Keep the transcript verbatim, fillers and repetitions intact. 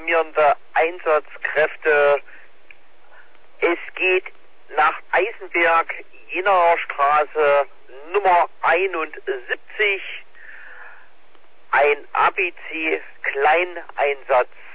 koordinierende Einsatzkräfte. Es geht nach Eisenberg, Jenaer Straße, Nummer einundsiebzig, ein A B C Kleineinsatz.